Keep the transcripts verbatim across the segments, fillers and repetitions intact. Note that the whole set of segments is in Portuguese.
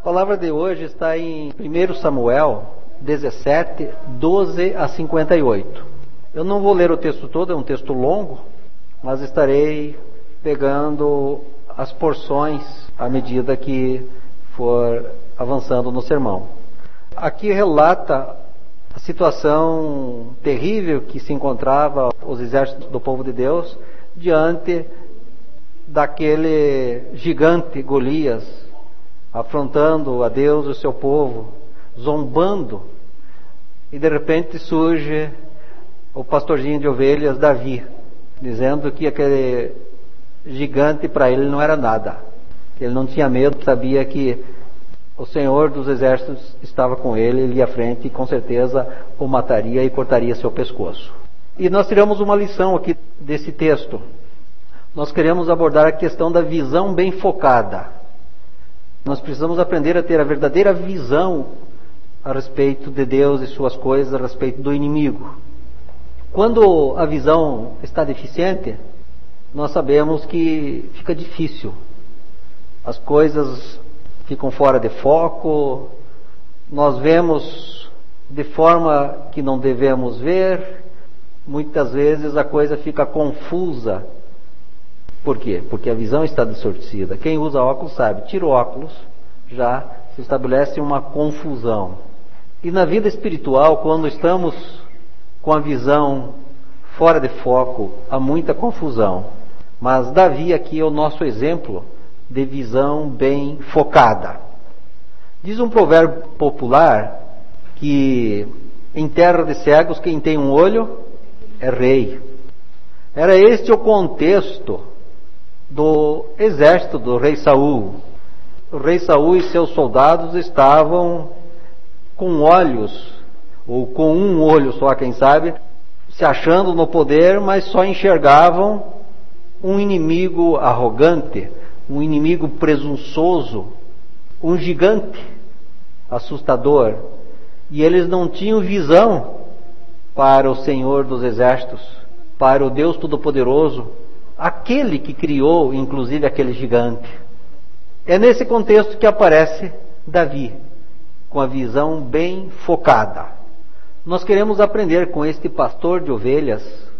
palavra de hoje está em primeiro Samuel dezessete, doze a cinquenta e oito. Eu não vou ler o texto todo, é um texto longo, mas estarei pegando as porções à medida que for avançando no sermão. Aqui relata a situação terrível que se encontrava os exércitos do povo de Deus diante daquele gigante Golias, afrontando a Deus e o seu povo, zombando, e de repente surge o pastorzinho de ovelhas Davi, dizendo que aquele gigante para ele não era nada, que ele não tinha medo, sabia que o Senhor dos exércitos estava com ele, ele ia à frente e com certeza o mataria e cortaria seu pescoço. E nós tiramos uma lição aqui desse texto. Nós queremos abordar a questão da visão bem focada. Nós precisamos aprender a ter a verdadeira visão a respeito de Deus e suas coisas, a respeito do inimigo. Quando a visão está deficiente, nós sabemos que fica difícil. As coisas ficam fora de foco, nós vemos de forma que não devemos ver, muitas vezes a coisa fica confusa. Por quê? Porque a visão está distorcida. Quem usa óculos sabe, tira o óculos, já se estabelece uma confusão. E na vida espiritual, quando estamos com a visão fora de foco, há muita confusão. Mas Davi aqui é o nosso exemplo de visão bem focada. Diz um provérbio popular que em terra de cegos quem tem um olho é rei. Era este o contexto do exército do rei Saul. O rei Saul e seus soldados estavam com olhos, ou com um olho só, quem sabe, se achando no poder, mas só enxergavam um inimigo arrogante, um inimigo presunçoso, um gigante assustador. E eles não tinham visão para o Senhor dos exércitos, para o Deus Todo-Poderoso, aquele que criou, inclusive, aquele gigante. É nesse contexto que aparece Davi, com a visão bem focada. Nós queremos aprender com este pastor de ovelhas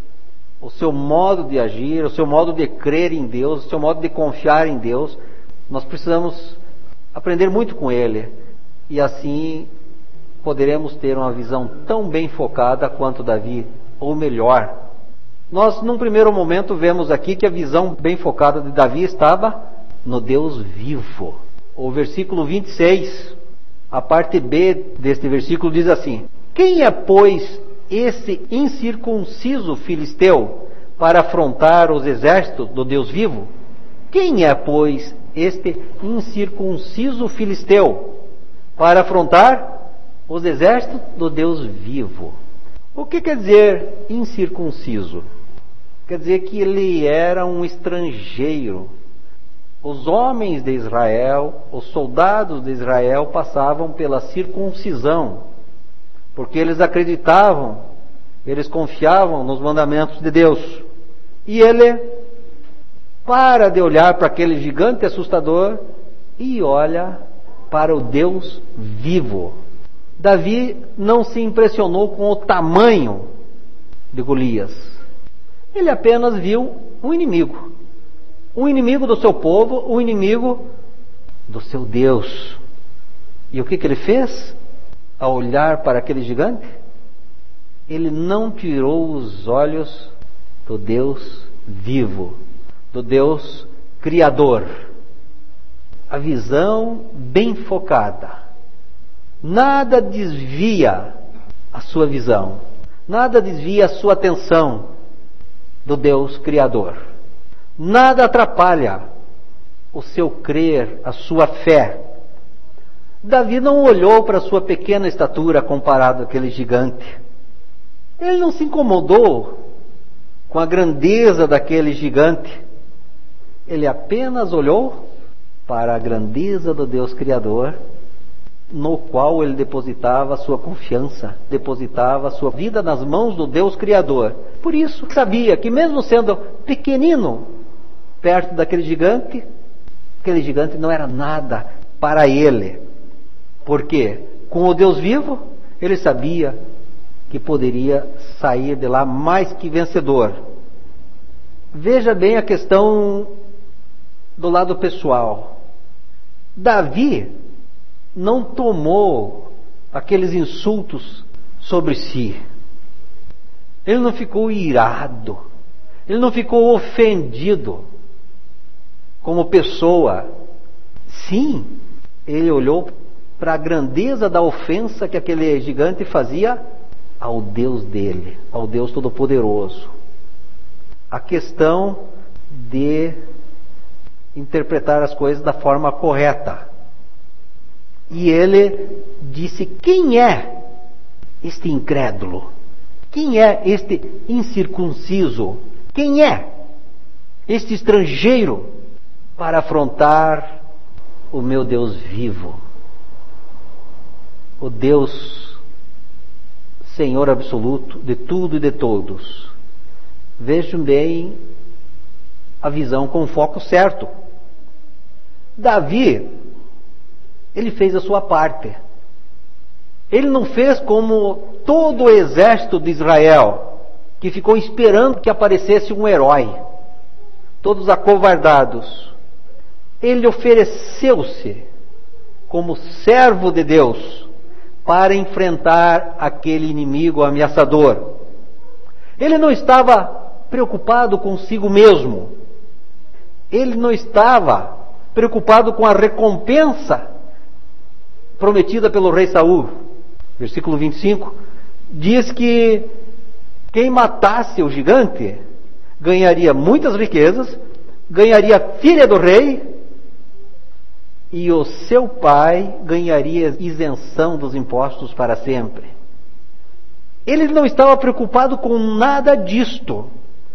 o seu modo de agir, o seu modo de crer em Deus, o seu modo de confiar em Deus. Nós precisamos aprender muito com ele, e assim poderemos ter uma visão tão bem focada quanto Davi, ou melhor. Nós, num primeiro momento, vemos aqui que a visão bem focada de Davi estava no Deus vivo. O versículo vinte e seis, a parte B deste versículo diz assim: quem é, pois, esse incircunciso filisteu para afrontar os exércitos do Deus vivo? Quem é, pois, este incircunciso filisteu para afrontar os exércitos do Deus vivo? O que quer dizer incircunciso? Quer dizer que ele era um estrangeiro. Os homens de Israel, os soldados de Israel passavam pela circuncisão, porque eles acreditavam, eles confiavam nos mandamentos de Deus. E ele para de olhar para aquele gigante assustador e olha para o Deus vivo. Davi não se impressionou com o tamanho de Golias. Ele apenas viu um inimigo. Um inimigo do seu povo, um inimigo do seu Deus. E o que, que ele fez? Ao olhar para aquele gigante, ele não tirou os olhos do Deus vivo, do Deus Criador. A visão bem focada. Nada desvia a sua visão, nada desvia a sua atenção do Deus Criador. Nada atrapalha o seu crer, a sua fé. Davi não olhou para a sua pequena estatura comparado àquele gigante. Ele não se incomodou com a grandeza daquele gigante. Ele apenas olhou para a grandeza do Deus Criador, no qual ele depositava a sua confiança, depositava a sua vida nas mãos do Deus Criador. Por isso sabia que mesmo sendo pequenino, perto daquele gigante, aquele gigante não era nada para ele. Porque com o Deus vivo, ele sabia que poderia sair de lá mais que vencedor. Veja bem a questão do lado pessoal. Davi não tomou aqueles insultos sobre si. Ele não ficou irado. Ele não ficou ofendido como pessoa. Sim, ele olhou para a grandeza da ofensa que aquele gigante fazia ao Deus dele, ao Deus Todo-Poderoso. A questão de interpretar as coisas da forma correta. E ele disse: quem é este incrédulo? Quem é este incircunciso? Quem é este estrangeiro para afrontar o meu Deus vivo? O Deus Senhor absoluto de tudo e de todos. Vejam bem a visão com o foco certo. Davi, ele fez a sua parte. Ele não fez como todo o exército de Israel, que ficou esperando que aparecesse um herói, todos acovardados. Ele ofereceu-se como servo de Deus para enfrentar aquele inimigo ameaçador. Ele não estava preocupado consigo mesmo. Ele não estava preocupado com a recompensa prometida pelo rei Saul. Versículo vinte e cinco diz que quem matasse o gigante ganharia muitas riquezas, ganharia a filha do rei, e o seu pai ganharia isenção dos impostos para sempre. Ele não estava preocupado com nada disto.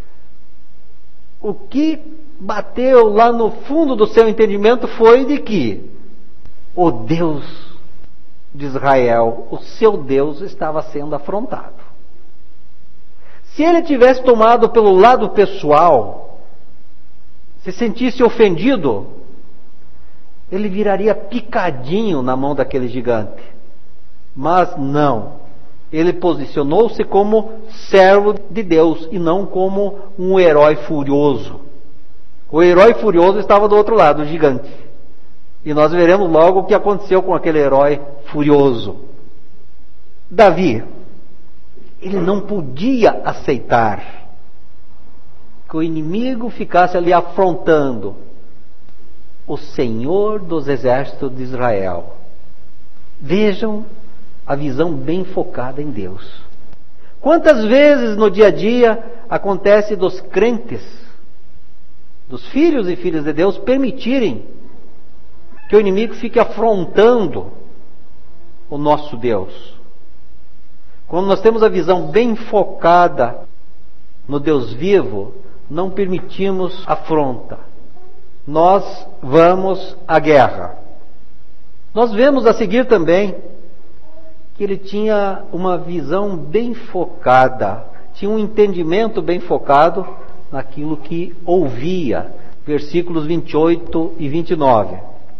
O que bateu lá no fundo do seu entendimento foi de que o Deus de Israel, o seu Deus, estava sendo afrontado. Se ele tivesse tomado pelo lado pessoal, se sentisse ofendido, ele viraria picadinho na mão daquele gigante. Mas não. Ele posicionou-se como servo de Deus e não como um herói furioso. O herói furioso estava do outro lado, o gigante. E nós veremos logo o que aconteceu com aquele herói furioso. Davi, ele não podia aceitar que o inimigo ficasse ali afrontando o Senhor dos exércitos de Israel. Vejam a visão bem focada em Deus. Quantas vezes no dia a dia acontece dos crentes, dos filhos e filhas de Deus, permitirem que o inimigo fique afrontando o nosso Deus. Quando nós temos a visão bem focada no Deus vivo, não permitimos afronta. Nós vamos à guerra. Nós vemos a seguir também que ele tinha uma visão bem focada, tinha um entendimento bem focado naquilo que ouvia. Versículos vinte e oito e vinte e nove.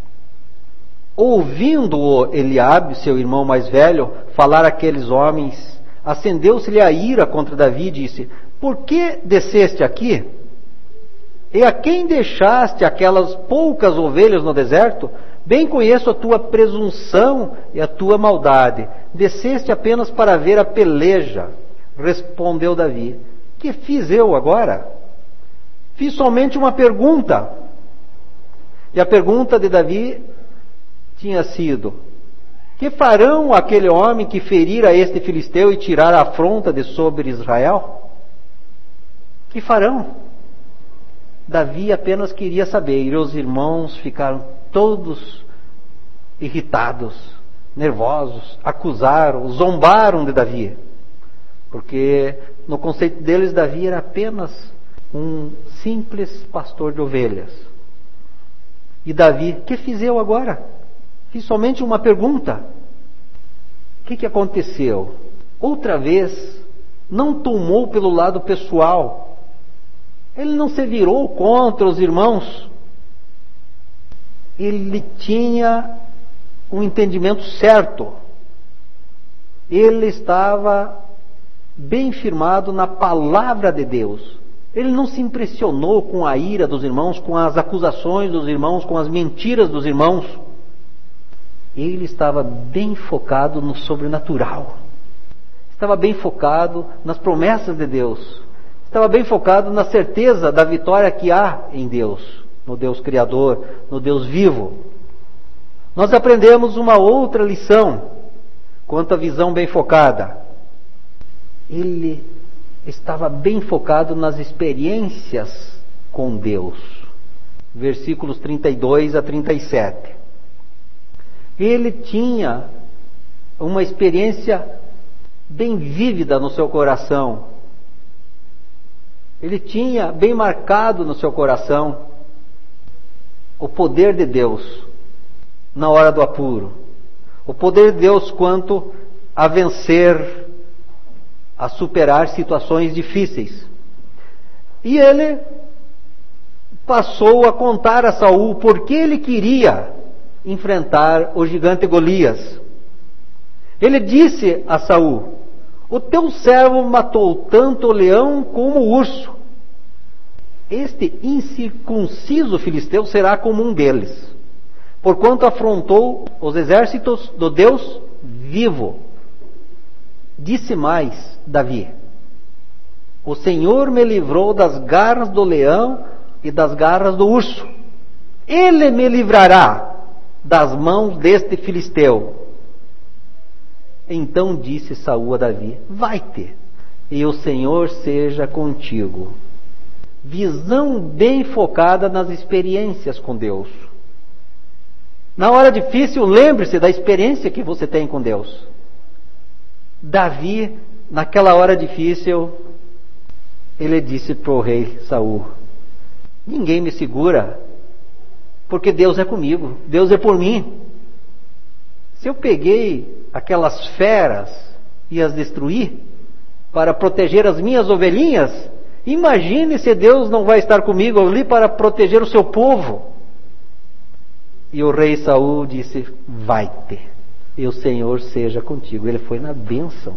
Ouvindo-o Eliabe, seu irmão mais velho, falar àqueles homens, acendeu-se-lhe a ira contra Davi e disse: por que desceste aqui? E a quem deixaste aquelas poucas ovelhas no deserto? Bem conheço a tua presunção e a tua maldade. Desceste apenas para ver a peleja. Respondeu Davi: que fiz eu agora? Fiz somente uma pergunta. E a pergunta de Davi tinha sido: que farão aquele homem que ferir a este filisteu e tirar a afronta de sobre Israel? Que farão? Davi apenas queria saber, e os irmãos ficaram todos irritados, nervosos, acusaram, zombaram de Davi, porque no conceito deles Davi era apenas um simples pastor de ovelhas. E Davi: que fiz eu agora? Fiz somente uma pergunta. O que, que aconteceu? Outra vez, não tomou pelo lado pessoal. Ele não se virou contra os irmãos. Ele tinha um entendimento certo. Ele estava bem firmado na palavra de Deus. Ele não se impressionou com a ira dos irmãos, com as acusações dos irmãos, com as mentiras dos irmãos. Ele estava bem focado no sobrenatural. Estava bem focado nas promessas de Deus. Estava bem focado na certeza da vitória que há em Deus, no Deus Criador, no Deus vivo. Nós aprendemos uma outra lição quanto à visão bem focada. Ele estava bem focado nas experiências com Deus. Versículos trinta e dois a trinta e sete. Ele tinha uma experiência bem vívida no seu coração. Ele tinha bem marcado no seu coração o poder de Deus na hora do apuro. O poder de Deus quanto a vencer, a superar situações difíceis. E ele passou a contar a Saul porque ele queria enfrentar o gigante Golias. Ele disse a Saul: o teu servo matou tanto o leão como o urso. Este incircunciso filisteu será como um deles, porquanto afrontou os exércitos do Deus vivo. Disse mais Davi: o Senhor me livrou das garras do leão e das garras do urso. Ele me livrará das mãos deste filisteu. Então disse Saul a Davi: vai-te, e o Senhor seja contigo. Visão bem focada nas experiências com Deus. Na hora difícil, lembre-se da experiência que você tem com Deus. Davi, naquela hora difícil, ele disse para o rei Saul: ninguém me segura, porque Deus é comigo, Deus é por mim. Se eu peguei aquelas feras e as destruí para proteger as minhas ovelhinhas, imagine se Deus não vai estar comigo ali para proteger o seu povo. E o rei Saul disse: vai-te, e o Senhor seja contigo. Ele foi na bênção,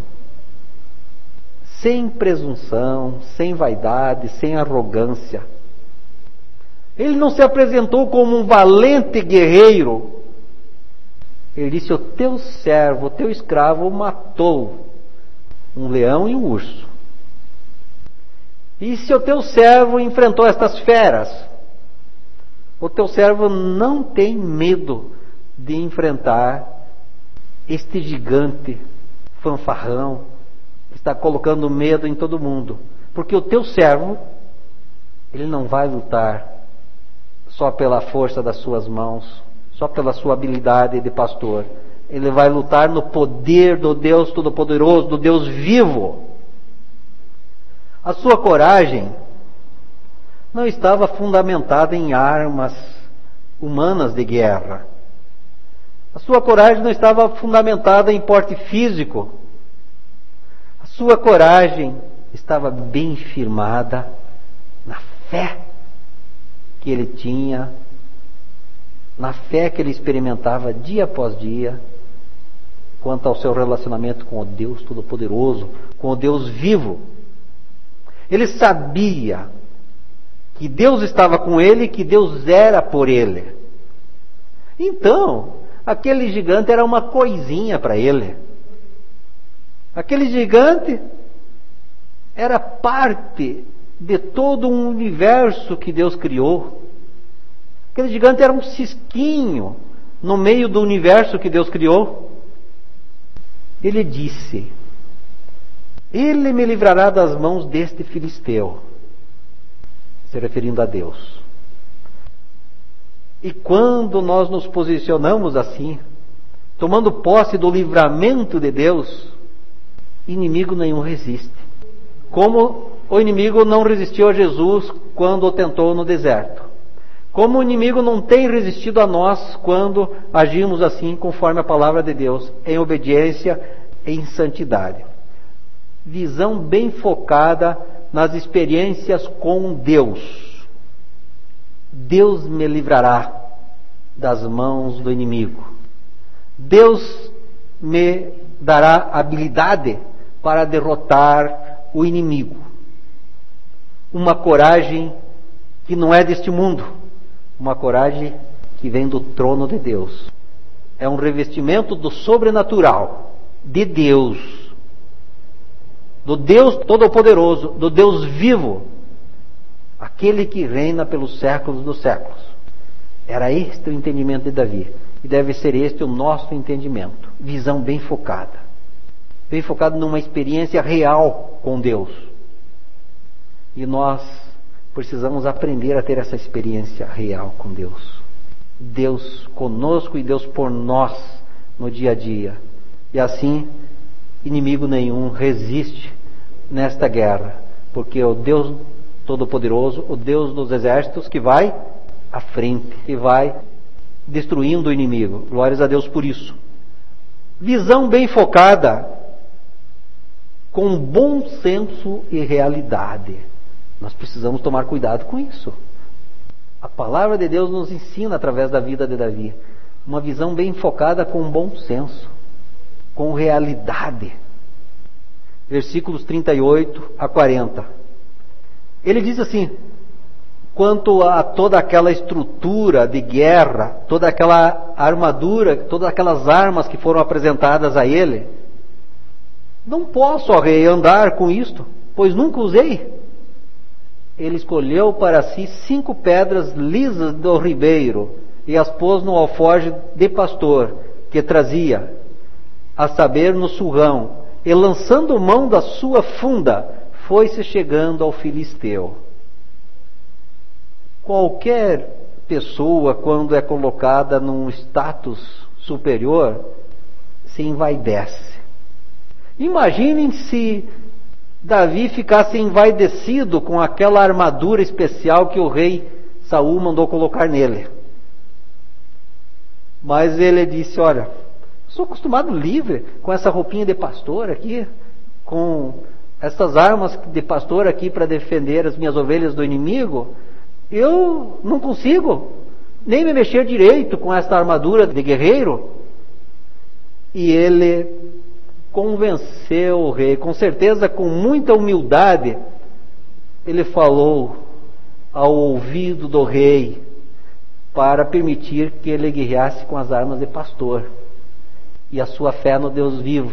sem presunção, sem vaidade, sem arrogância. Ele não se apresentou como um valente guerreiro. Ele disse: o teu servo, o teu escravo matou um leão e um urso. E se o teu servo enfrentou estas feras, o teu servo não tem medo de enfrentar este gigante fanfarrão que está colocando medo em todo mundo. Porque o teu servo, ele não vai lutar só pela força das suas mãos, só pela sua habilidade de pastor. Ele vai lutar no poder do Deus Todo-Poderoso, do Deus vivo. A sua coragem não estava fundamentada em armas humanas de guerra. A sua coragem não estava fundamentada em porte físico. A sua coragem estava bem firmada na fé que ele tinha, na fé que ele experimentava dia após dia, quanto ao seu relacionamento com o Deus Todo-Poderoso, com o Deus vivo. Ele sabia que Deus estava com ele e que Deus era por ele. Então, aquele gigante era uma coisinha para ele. Aquele gigante era parte de todo um universo que Deus criou. Aquele gigante era um cisquinho no meio do universo que Deus criou. Ele disse: ele me livrará das mãos deste filisteu, se referindo a Deus. E quando nós nos posicionamos assim, tomando posse do livramento de Deus, inimigo nenhum resiste. Como o inimigo não resistiu a Jesus quando o tentou no deserto. Como o inimigo não tem resistido a nós quando agimos assim, conforme a palavra de Deus, em obediência e em santidade. Visão bem focada nas experiências com Deus. Deus me livrará das mãos do inimigo. Deus me dará habilidade para derrotar o inimigo. Uma coragem que não é deste mundo, uma coragem que vem do trono de Deus. É um revestimento do sobrenatural, de Deus, do Deus Todo-Poderoso, do Deus vivo, aquele que reina pelos séculos dos séculos. Era este o entendimento de Davi, e deve ser este o nosso entendimento. Visão bem focada, bem focada numa experiência real com Deus. E nós precisamos aprender a ter essa experiência real com Deus. Deus conosco e Deus por nós no dia a dia. E assim, inimigo nenhum resiste nesta guerra, porque o Deus Todo-Poderoso, o Deus dos exércitos, que vai à frente, que vai destruindo o inimigo. Glórias a Deus por isso. Visão bem focada, com bom senso e realidade. Nós precisamos tomar cuidado com isso. A palavra de Deus nos ensina através da vida de Davi uma visão bem focada com bom senso, com realidade. Versículos trinta e oito a quarenta. Ele diz assim: quanto a toda aquela estrutura de guerra, toda aquela armadura, todas aquelas armas que foram apresentadas a ele, não posso, ó rei, andar com isto, pois nunca usei. Ele escolheu para si cinco pedras lisas do ribeiro e as pôs no alforje de pastor que trazia, a saber, no surrão, e lançando mão da sua funda, foi-se chegando ao filisteu. Qualquer pessoa, quando é colocada num status superior, se envaidece. Imaginem se Davi ficasse envaidecido com aquela armadura especial que o rei Saul mandou colocar nele. Mas ele disse: olha, sou acostumado livre com essa roupinha de pastor aqui, com essas armas de pastor aqui para defender as minhas ovelhas do inimigo. Eu não consigo nem me mexer direito com essa armadura de guerreiro. E ele convenceu o rei, com certeza com muita humildade, ele falou ao ouvido do rei para permitir que ele guerreasse com as armas de pastor e a sua fé no Deus vivo.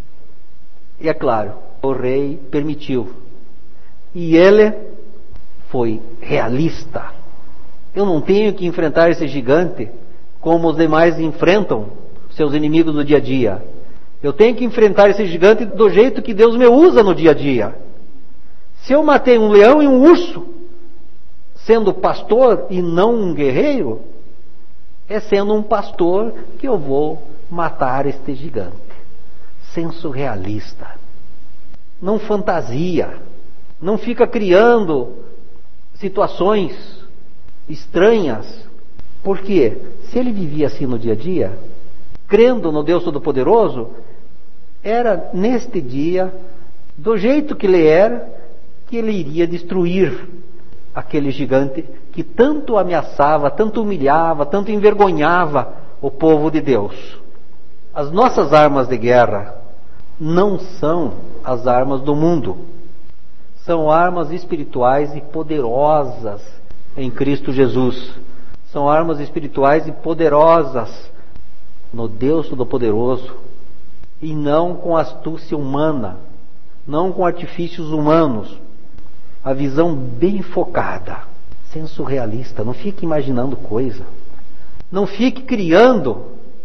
E é claro, o rei permitiu. E ele foi realista. Eu não tenho que enfrentar esse gigante como os demais enfrentam seus inimigos do dia a dia. Eu tenho que enfrentar esse gigante do jeito que Deus me usa no dia a dia. Se eu matei um leão e um urso, sendo pastor e não um guerreiro, é sendo um pastor que eu vou matar este gigante. Senso realista. Não fantasia. Não fica criando situações estranhas. Por quê? Se ele vivia assim no dia a dia, crendo no Deus Todo-Poderoso, era neste dia, do jeito que ele era, que ele iria destruir aquele gigante que tanto ameaçava, tanto humilhava, tanto envergonhava o povo de Deus. As nossas armas de guerra não são as armas do mundo. São armas espirituais e poderosas em Cristo Jesus. São armas espirituais e poderosas no Deus Todo-Poderoso, e não com astúcia humana, não com artifícios humanos. A visão bem focada, senso realista. Não fique imaginando coisa, não fique criando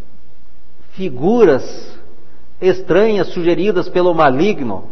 figuras estranhas sugeridas pelo maligno.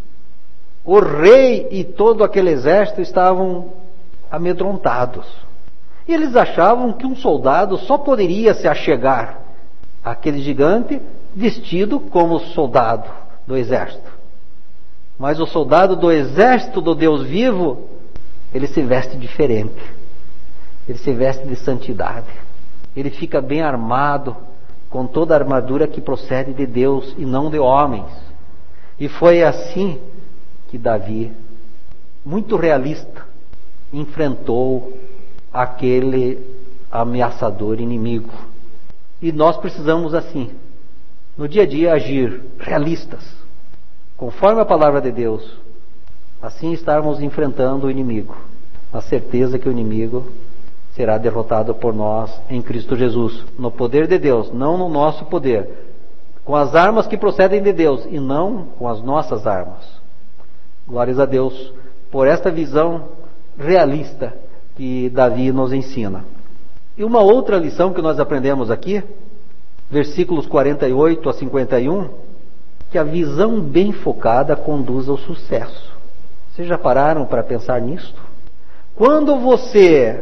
O rei e todo aquele exército estavam amedrontados. E eles achavam que um soldado só poderia se achegar àquele gigante vestido como soldado do exército. Mas o soldado do exército do Deus vivo, ele se veste diferente. Ele se veste de santidade. Ele fica bem armado com toda a armadura que procede de Deus e não de homens. E foi assim que Davi, muito realista, enfrentou aquele ameaçador inimigo. E nós precisamos assim, no dia a dia, agir realistas, conforme a palavra de Deus, assim estarmos enfrentando o inimigo, a certeza que o inimigo será derrotado por nós em Cristo Jesus, no poder de Deus, não no nosso poder, com as armas que procedem de Deus e não com as nossas armas. Glórias a Deus por esta visão realista que Davi nos ensina. E uma outra lição que nós aprendemos aqui, versículos quarenta e oito a cinquenta e um, que a visão bem focada conduz ao sucesso. Vocês já pararam para pensar nisto? Quando você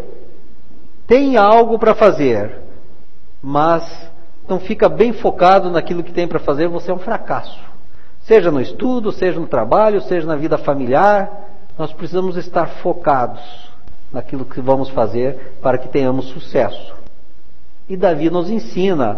tem algo para fazer, mas não fica bem focado naquilo que tem para fazer, você é um fracasso. Seja no estudo, seja no trabalho, seja na vida familiar, nós precisamos estar focados naquilo que vamos fazer para que tenhamos sucesso. E Davi nos ensina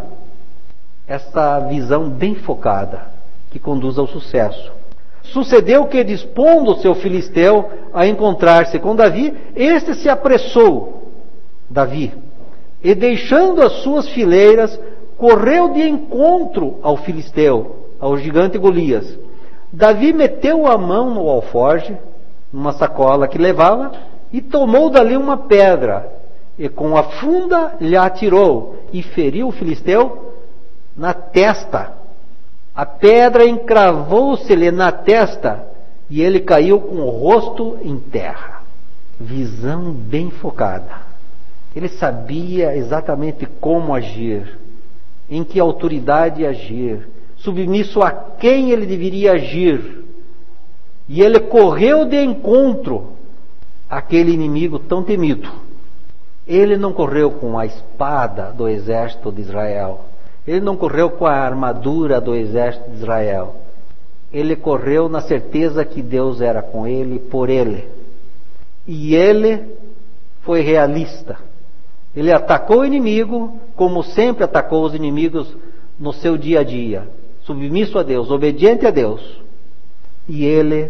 essa visão bem focada que conduz ao sucesso. Sucedeu que, dispondo o seu filisteu a encontrar-se com Davi, este se apressou, Davi, e deixando as suas fileiras, correu de encontro ao filisteu, ao gigante Golias. Davi meteu a mão no alforje, numa sacola que levava, e tomou dali uma pedra, e com a funda lhe atirou, e feriu o filisteu na testa. A pedra encravou-se-lhe na testa, e ele caiu com o rosto em terra. Visão bem focada. Ele sabia exatamente como agir, em que autoridade agir, submisso a quem ele deveria agir. E ele correu de encontro àquele inimigo tão temido. Ele não correu com a espada do exército de Israel. Ele não correu com a armadura do exército de Israel. Ele correu na certeza que Deus era com ele, por ele. E ele foi realista. Ele atacou o inimigo, como sempre atacou os inimigos no seu dia a dia. Submisso a Deus, obediente a Deus. E ele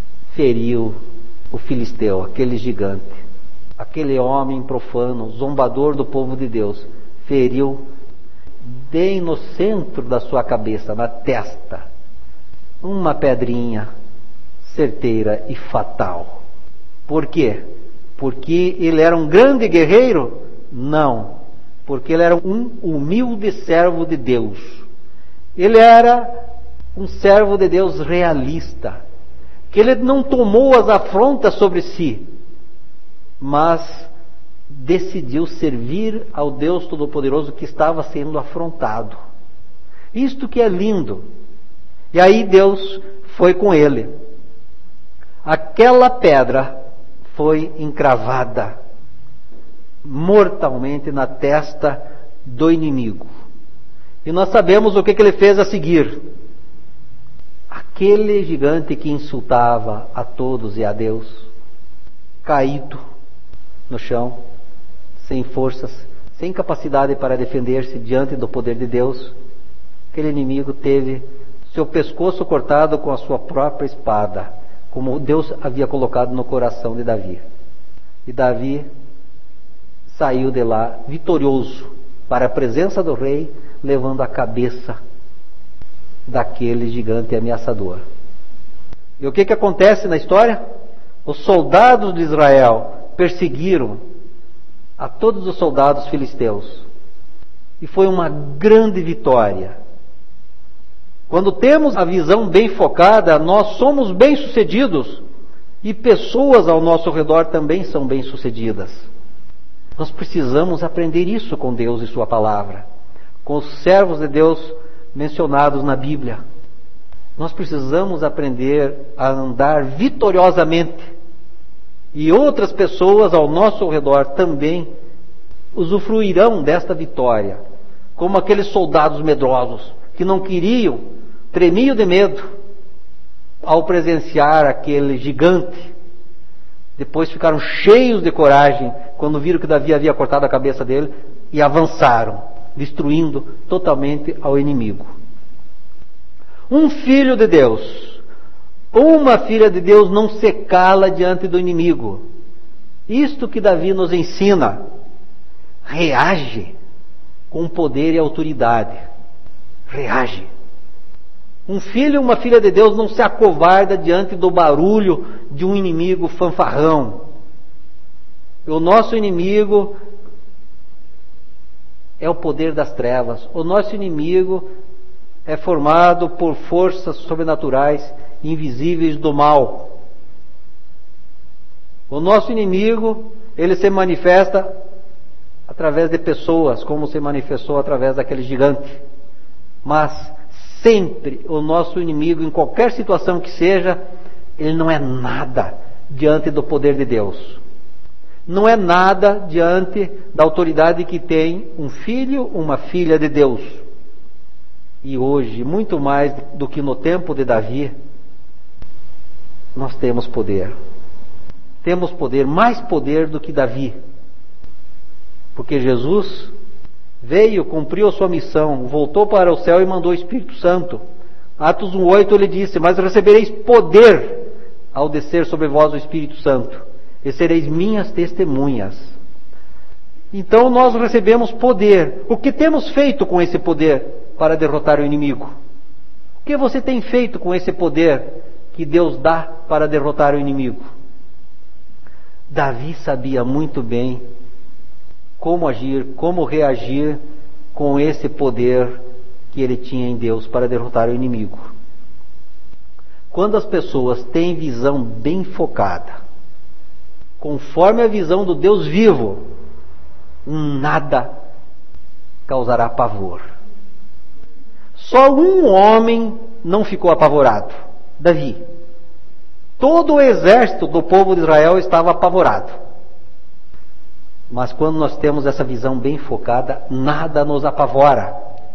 feriu o filisteu, aquele gigante. Aquele homem profano, zombador do povo de Deus. Feriu bem no centro da sua cabeça, na testa, uma pedrinha certeira e fatal. Por quê? Porque ele era um grande guerreiro? Não, porque ele era um humilde servo de Deus. Ele era um servo de Deus realista, que ele não tomou as afrontas sobre si, mas decidiu servir ao Deus Todo-Poderoso que estava sendo afrontado. Isto que é lindo. E aí Deus foi com ele. Aquela pedra foi encravada mortalmente na testa do inimigo. E nós sabemos o que, que ele fez a seguir. Aquele gigante que insultava a todos e a Deus, caído no chão, sem forças, sem capacidade para defender-se diante do poder de Deus, aquele inimigo teve seu pescoço cortado com a sua própria espada, como Deus havia colocado no coração de Davi. E Davi saiu de lá vitorioso para a presença do rei, levando a cabeça daquele gigante ameaçador. E o que que acontece na história? Os soldados de Israel perseguiram a todos os soldados filisteus. E foi uma grande vitória. Quando temos a visão bem focada, nós somos bem-sucedidos. E pessoas ao nosso redor também são bem-sucedidas. Nós precisamos aprender isso com Deus e Sua Palavra. Com os servos de Deus mencionados na Bíblia. Nós precisamos aprender a andar vitoriosamente. E outras pessoas ao nosso redor também usufruirão desta vitória, como aqueles soldados medrosos que não queriam, tremiam de medo ao presenciar aquele gigante. Depois ficaram cheios de coragem quando viram que Davi havia cortado a cabeça dele e avançaram, destruindo totalmente ao inimigo. Um filho de Deus, uma filha de Deus não se cala diante do inimigo. Isto que Davi nos ensina. Reage. com poder e autoridade. Reage. Um filho e uma filha de Deus não se acovarda diante do barulho de um inimigo fanfarrão. O nosso inimigo é o poder das trevas. O nosso inimigo é formado por forças sobrenaturais, invisíveis do mal. O nosso inimigo, ele se manifesta através de pessoas, como se manifestou através daquele gigante. Mas sempre o nosso inimigo, em qualquer situação que seja, ele não é nada diante do poder de Deus. Não é nada diante da autoridade que tem um filho, uma filha de Deus. E hoje, muito mais do que no tempo de Davi, nós temos poder. Temos poder, mais poder do que Davi. Porque Jesus veio, cumpriu a sua missão, voltou para o céu e mandou o Espírito Santo. Atos um oito ele disse: mas recebereis poder ao descer sobre vós o Espírito Santo, e sereis minhas testemunhas. Então nós recebemos poder. O que temos feito com esse poder para derrotar o inimigo? O que você tem feito com esse poder que Deus dá para derrotar o inimigo? Davi sabia muito bem como agir, como reagir com esse poder que ele tinha em Deus para derrotar o inimigo. Quando as pessoas têm visão bem focada, conforme a visão do Deus vivo, nada causará pavor. Só um homem não ficou apavorado: Davi. Todo o exército do povo de Israel estava apavorado. Mas quando nós temos essa visão bem focada, nada nos apavora.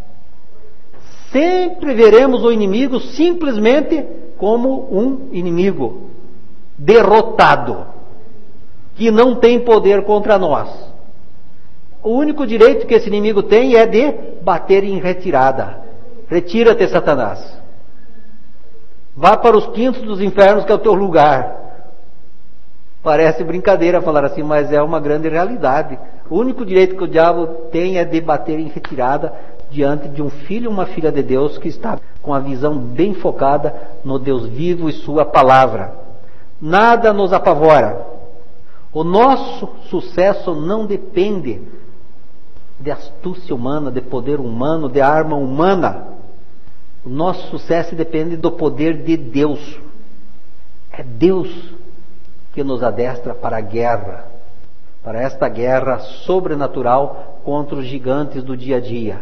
Sempre veremos o inimigo simplesmente como um inimigo derrotado, que não tem poder contra nós. O único direito que esse inimigo tem é de bater em retirada. Retira-te, Satanás. Vá para os quintos dos infernos, que é o teu lugar. Parece brincadeira falar assim, mas é uma grande realidade. O único direito que o diabo tem é de bater em retirada diante de um filho ou uma filha de Deus que está com a visão bem focada no Deus vivo e sua palavra. Nada nos apavora. O nosso sucesso não depende de astúcia humana, de poder humano, de arma humana. O nosso sucesso depende do poder de Deus. É Deus que nos adestra para a guerra, para esta guerra sobrenatural contra os gigantes do dia a dia.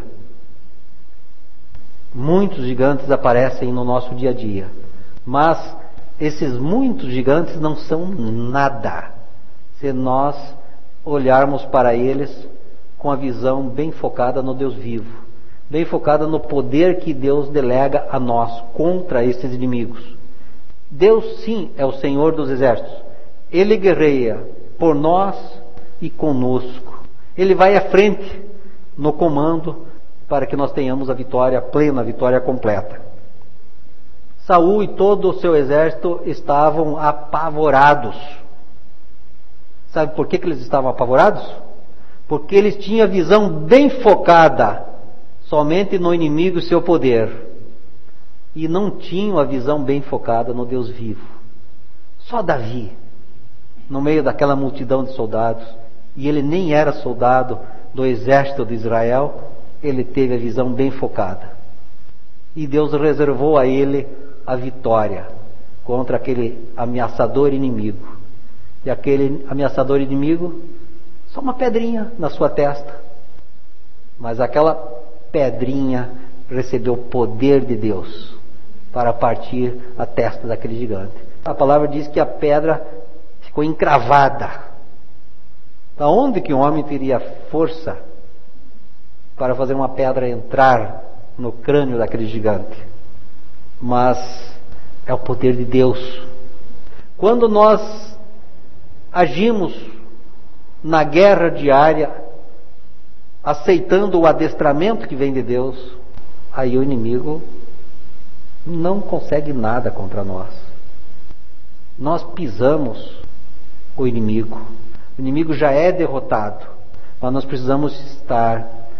Muitos gigantes aparecem no nosso dia a dia, mas esses muitos gigantes não são nada se nós olharmos para eles com a visão bem focada no Deus vivo, bem focada no poder que Deus delega a nós contra esses inimigos. Deus sim é o Senhor dos exércitos. Ele guerreia por nós e conosco. Ele vai à frente no comando para que nós tenhamos a vitória plena, a vitória completa. Saul e todo o seu exército estavam apavorados. Sabe por que, que eles estavam apavorados? Porque eles tinham a visão bem focada somente no inimigo e seu poder, e não tinham a visão bem focada no Deus vivo. Só Davi, no meio daquela multidão de soldados, e ele nem era soldado do exército de Israel, ele teve a visão bem focada. E Deus reservou a ele a vitória contra aquele ameaçador inimigo. E aquele ameaçador inimigo, só uma pedrinha na sua testa. Mas aquela pedrinha recebeu o poder de Deus para partir a testa daquele gigante. A palavra diz que a pedra ficou encravada. Da onde que um homem teria força para fazer uma pedra entrar no crânio daquele gigante? Mas é o poder de Deus. Quando nós agimos na guerra diária, aceitando o adestramento que vem de Deus, aí o inimigo não consegue nada contra nós. Nós pisamos o inimigo. O inimigo já é derrotado, mas nós precisamos estar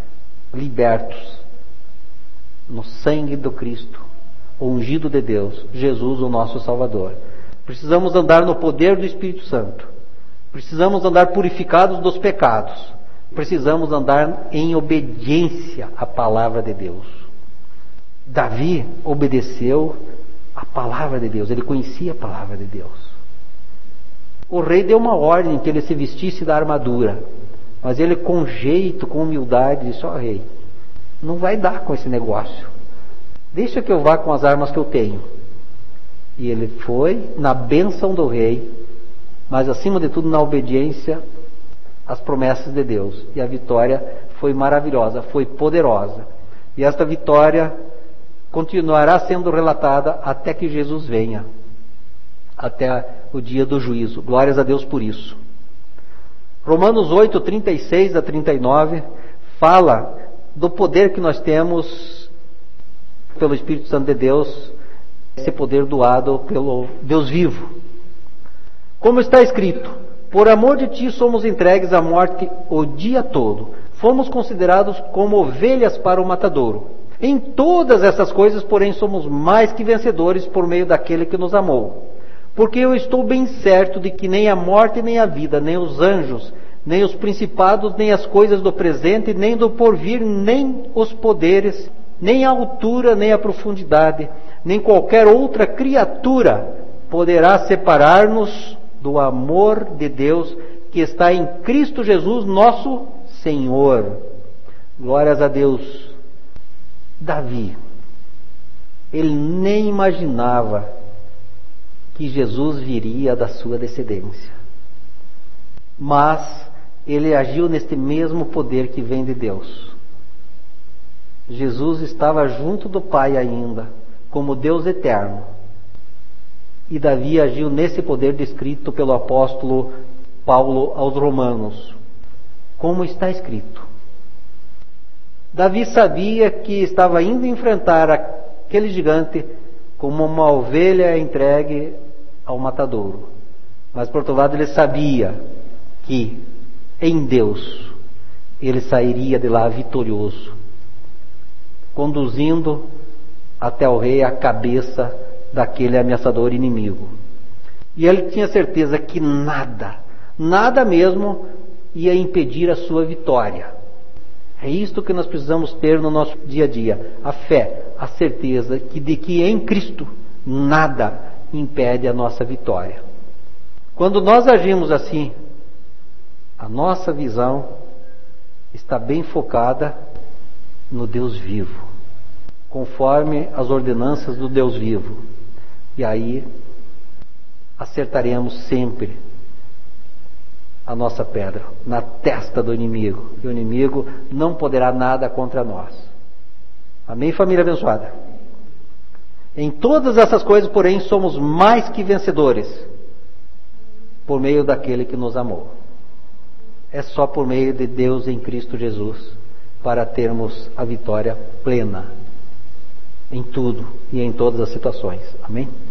libertos no sangue do Cristo, o ungido de Deus, Jesus, o nosso Salvador. Precisamos andar no poder do Espírito Santo. Precisamos andar purificados dos pecados. Precisamos andar em obediência à palavra de Deus. Davi obedeceu a palavra de Deus. Ele conhecia a palavra de Deus. O rei deu uma ordem que ele se vestisse da armadura. Mas ele, com jeito, com humildade, disse: ó rei, não vai dar com esse negócio. Deixa que eu vá com as armas que eu tenho. E ele foi na bênção do rei, mas acima de tudo na obediência às promessas de Deus. E a vitória foi maravilhosa, foi poderosa. E esta vitória continuará sendo relatada até que Jesus venha, até o dia do juízo. Glórias a Deus por isso. Romanos oito, trinta e seis a trinta e nove fala do poder que nós temos pelo Espírito Santo de Deus, esse poder doado pelo Deus vivo. Como está escrito: por amor de ti somos entregues à morte o dia todo, fomos considerados como ovelhas para o matadouro. Em todas essas coisas, porém, somos mais que vencedores por meio daquele que nos amou. Porque eu estou bem certo de que nem a morte, nem a vida, nem os anjos, nem os principados, nem as coisas do presente, nem do porvir, nem os poderes, nem a altura, nem a profundidade, nem qualquer outra criatura poderá separar-nos do amor de Deus que está em Cristo Jesus, nosso Senhor. Glórias a Deus. Davi, ele nem imaginava que Jesus viria da sua descendência, mas ele agiu neste mesmo poder que vem de Deus. Jesus estava junto do Pai ainda, como Deus eterno. E Davi agiu nesse poder descrito pelo apóstolo Paulo aos Romanos. Como está escrito. Davi sabia que estava indo enfrentar aquele gigante como uma ovelha entregue ao matadouro. Mas por outro lado ele sabia que em Deus ele sairia de lá vitorioso, conduzindo até o rei a cabeça daquele ameaçador inimigo. E ele tinha certeza que nada, nada mesmo ia impedir a sua vitória. É isto que nós precisamos ter no nosso dia a dia: a fé, a certeza que de que em Cristo nada impede a nossa vitória. Quando nós agimos assim, a nossa visão está bem focada no Deus vivo, conforme as ordenanças do Deus vivo. E aí acertaremos sempre a nossa pedra na testa do inimigo, e o inimigo não poderá nada contra nós. Amém, família abençoada? Em todas essas coisas, porém, somos mais que vencedores por meio daquele que nos amou. É só por meio de Deus em Cristo Jesus para termos a vitória plena em tudo e em todas as situações. Amém?